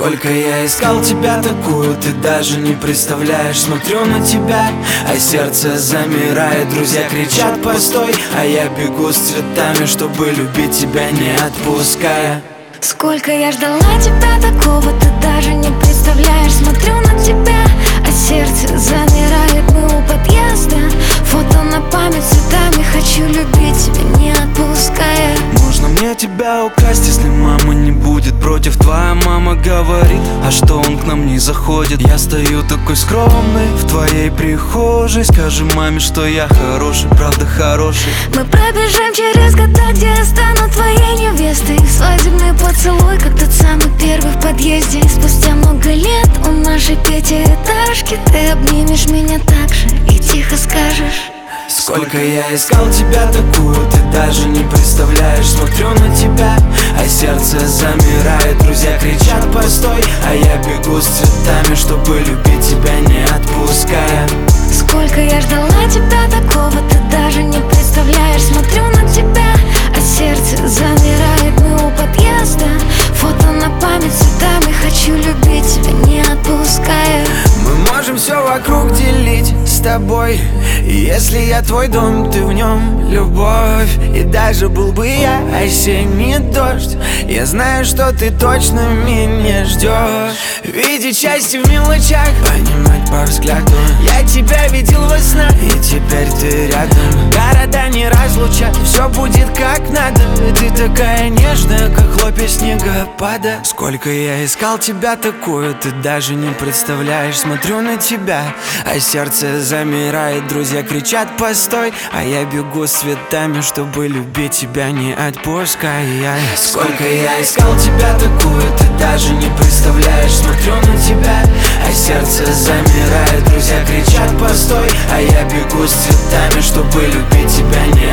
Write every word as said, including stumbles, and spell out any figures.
Сколько я искал тебя такую, ты даже не представляешь. Смотрю на тебя, а сердце замирает. Друзья кричат постой, а я бегу с цветами, чтобы любить тебя не отпуская. Сколько я ждала тебя такого, ты даже не представляешь. Смотрю на тебя, а сердце замирает. Мы у подъезда, фото на память цветами. Хочу любить тебя не отпуская. Можно мне тебя украсть, если мама не будет против? Твоя мама говорит, а что он к нам не заходит? Я стою такой скромный в твоей прихожей. Скажи маме, что я хороший, правда хороший. Мы пробежим через года, где я стану твоей невестой. Свадебный поцелуй, как тот самый первый в подъезде. И спустя много лет у нашей пятиэтажки ты обнимешь меня так же и тихо скажешь: сколько я искал тебя такую, ты даже не представляешь. Смотрю на тебя, а сердце замирает. Друзья кричат постой, а я бегу с цветами, чтобы любить тебя не отпуская. Сколько я ждала тебя такого, ты даже не представляешь. Смотрю на тебя, а сердце замирает. Мы у подъезда, фото на память цветами. Хочу любить тебя не отпуская. Мы можем все вокруг делить с тобой, и если я твой дом, ты в нем любовь. И даже был бы я осенний дождь, я знаю, что ты точно меня ждешь. Видеть счастье в мелочах, понимать по взгляду. Я тебя видел во снах, и теперь ты рядом. Города не разлучат, все будет как надо. Ты такая нежная, как хлопья снегопада. Сколько я искал тебя такую, ты даже не представляешь. Смотрю на тебя, а сердце замирает. Друзья кричат постой, а я бегу с цветами, чтобы любить тебя не отпуская. Сколько я искал тебя такую, ты даже не представляешь. Смотрю на тебя, а сердце замирает. Друзья кричат постой, а я бегу с цветами, чтобы любить тебя не